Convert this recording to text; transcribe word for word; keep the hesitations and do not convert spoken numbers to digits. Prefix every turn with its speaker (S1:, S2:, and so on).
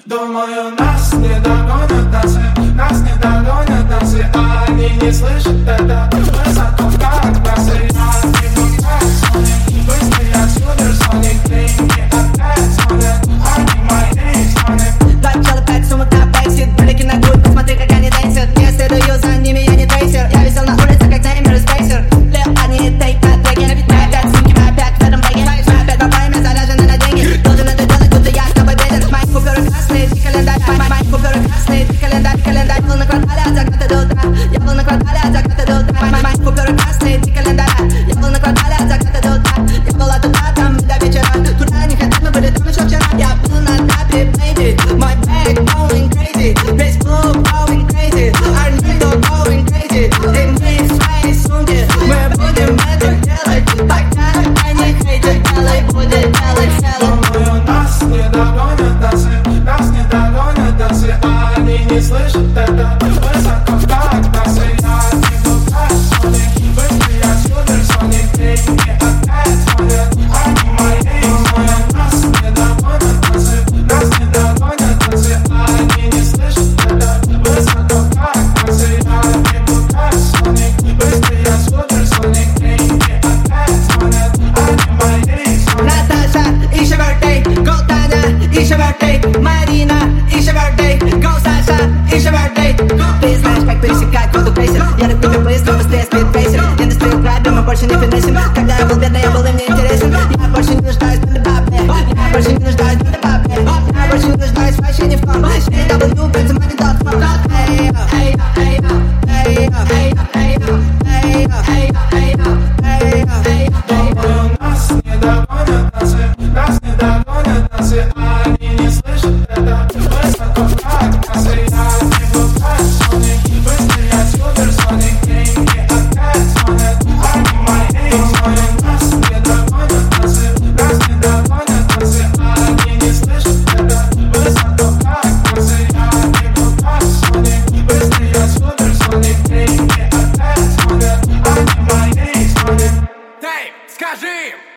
S1: Думаю, нас не догонят танцы, нас не догонят танцы, а они не слышат это. Высоко как носы, я бегу как Соник, быстрый как суперсоник, деньги опять звонят, они мои звонят.
S2: Два пчелы, пять сумок на бэксит, брюлики на грудь, посмотри, как они тейсят. Я следую за ними, я не трейсер, я висел на улице, как таймер и спейсер. Лео, они тейп на треке, мы опять сумки, мы опять в этом бэге. Мы опять по время заряжены на деньги, должен это делать, будто я с тобой беден. Мои купюры красные, ты календарь, мои купюры красные, ты календарь, календарь. Я был на квартале от заката до утра, я был на квартале от заката до утра. Мои купюры красные, ты календарь, я был на квартале от заката до утра. Я была туда, там до вечера, туда не хотят, мы были там еще вчера. Я был на этапе, baby, my bag going crazy, весь клуб going crazy, Арнидо going crazy. И мы в своей сумке, мы будем это делать, так как они хейтят, делай, будет делать целым.
S1: Думаю, нас не догонят танцы, нас не догонят танцы, а они не слышат это. Высоко как носы, я бегу как Соник, быстрый как суперсоник, деньги опять звонят, они мои звонят. Нас не догонят танцы, нас не догонят танцы, а они не слышат это. Высоко как носы, я бегу как Соник, быстрый как суперсоник, деньги опять звонят, они мои звонят.
S2: Natasha, it's your birthday. Go Tanya, it's your birthday. Marina, it's your birthday. Go Sasha, it's your birthday. Ты знаешь, как пересекать воду крейсер. Я люблю тебя быстро, быстрее спидпейсер. Индустрию грабим, мы больше не финесим. Когда я был бедный, я был им не интересен. Я больше не нуждаюсь в бабе. Я больше не нуждаюсь в бабе. Я больше не нуждаюсь вообще ни в ком. эй дабл ю, пять, money dot com. Эй, эй,